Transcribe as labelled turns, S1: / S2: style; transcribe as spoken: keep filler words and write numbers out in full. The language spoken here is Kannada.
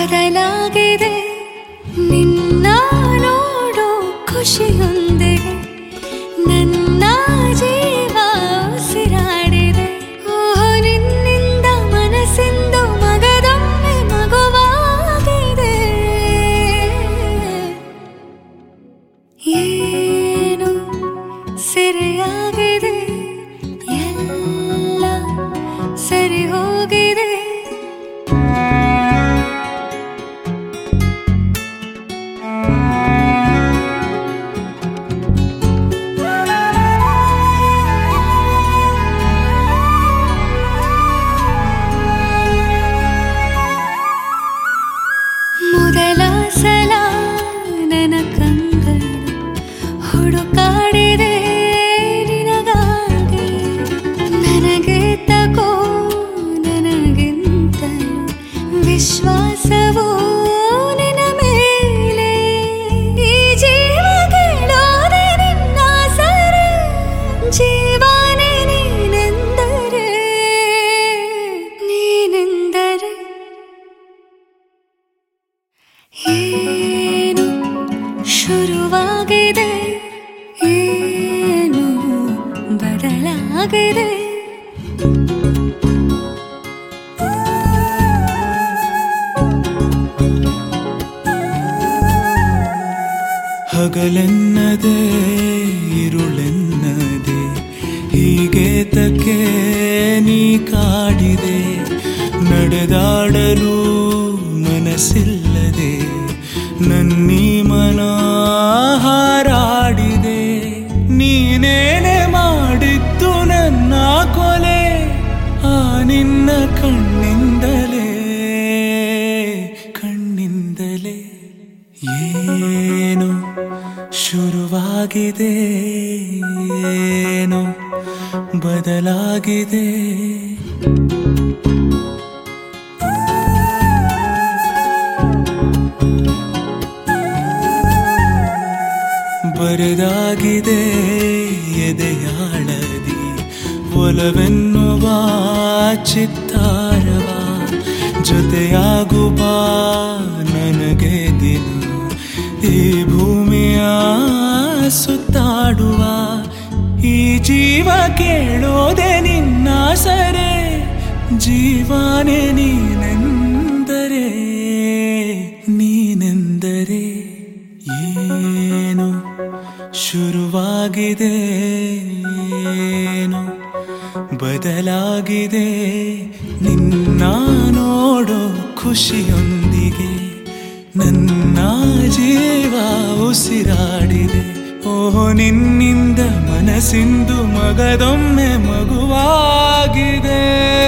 S1: ಬದಲಾಗಿದೆ ನಿನ್ನ ನೋಡೋ ಖುಷಿಯೊಂದಿಗೆ ನನ್ನ ಜೀವ ಉಸಿರಾಡಿದೆ. ಓಹೋ ನಿನ್ನಿಂದ ಮನಸ್ಸಿಂದು ಮಗದೊಮ್ಮೆ ಮಗುವಾಗಿದೆ. ಏನು ಸೆರೆಯಾಗಿದೆ, ಎಲ್ಲ ಸರಿ ಹೋಗಿದೆ. ಮೊದಲ ಸಲ ನನ್ನ ಕಂಗಳು ಹುಡುಕಾಡಿದೆ ನಿನಗಾಗಿ. ನನಗೆ ತಗೋ ನನಗಿಂತಲೂ ವಿಶ್ವಾಸವೂ ನಿನ್ನ ಮೇಲೆ. ಈ ಜೀವ ಕೇಳೋದೆ ನಿನ್ನ ಸರೆ, ಜೀವನೇ ನೀನೆಂದರೆ ನೀನೆಂದರೆ. ಏನು ಶುರುವಾಗಿದೆ, ಏನು ಬದಲಾಗಿದೆ.
S2: ಹಗಲೆನ್ನದೆ ಇರುಳೆನ್ನದೆ ಹೀಗೆ ತಕ್ಕೆ ನೀ ಕಾಡಿದೆ. ನಡೆದಾಡಲು ಮನಸ್ಸಿಲ್ಲದೆ ನನ್ನೀ ಮನ ಹಾರಾಡಿದೆ. ನೀನೇನೆ ಮಾಡಿದ್ದು ನನ್ನ ಕೊಲೆ, ಆ ನಿನ್ನ ಕಣ್ಣಿಂದಲೇ ಕಣ್ಣಿಂದಲೇ. ಏನು ಶುರುವಾಗಿದೆ, ಏನು ಬದಲಾಗಿದೆ. ಬರೆದಾಗಿದೆ ಎದೆಯಾಳದಿ ಒಲವೆನ್ನುವ ಚಿತ್ತಾರವ. ಜೊತೆಯಾಗುವ ನನಗೆ ದಿನ ಈ ಭೂಮಿಯ ಸುತ್ತಾಡುವ. ಈ ಜೀವ ಕೇಳೋದೆ ನಿನ್ನ ಸರೆ, ಜೀವನೇ ನೀನೆಂದರೆ ನೀನೆಂದರೆ. ಏನು ಶುರುವಾಗಿದೆ, ಏನು ಬದಲಾಗಿದೆ. ನಿನ್ನ ನೋಡೋ ಖುಷಿಯೊಂದಿಗೆ ನನ್ನ ಜೀವ ಉಸಿರಾಡಿದೆ. ಓಹೋ ನಿನ್ನಿಂದ ಮನಸ್ಸಿಂದು ಮಗದೊಮ್ಮೆ ಮಗುವಾಗಿದೆ.